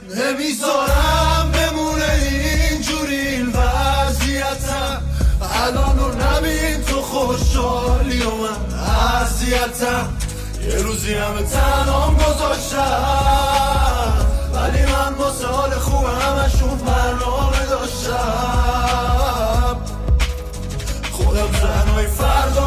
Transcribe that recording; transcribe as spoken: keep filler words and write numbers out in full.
نمیذارم بمونه اینجوری این وضعیتم، الان رو نبین تو خوشحالی و من اذیتم. یه روزی همه تنام گذاشتم، ولی من واسه حال خوب همشون برنامه داشتم. خودم زنهای فردا